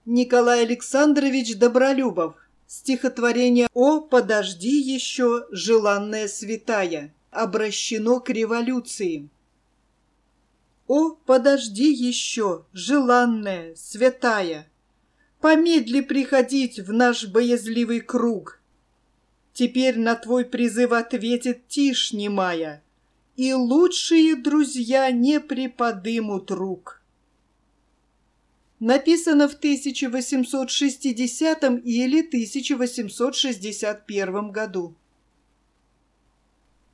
Николай Александрович Добролюбов. Стихотворение «О, подожди еще, желанная святая», обращено к революции. О, подожди еще, желанная, святая, помедли приходить в наш боязливый круг. Теперь на твой призыв ответит тишь немая, и лучшие друзья не приподымут рук. Написано в 1860 или 1861 году.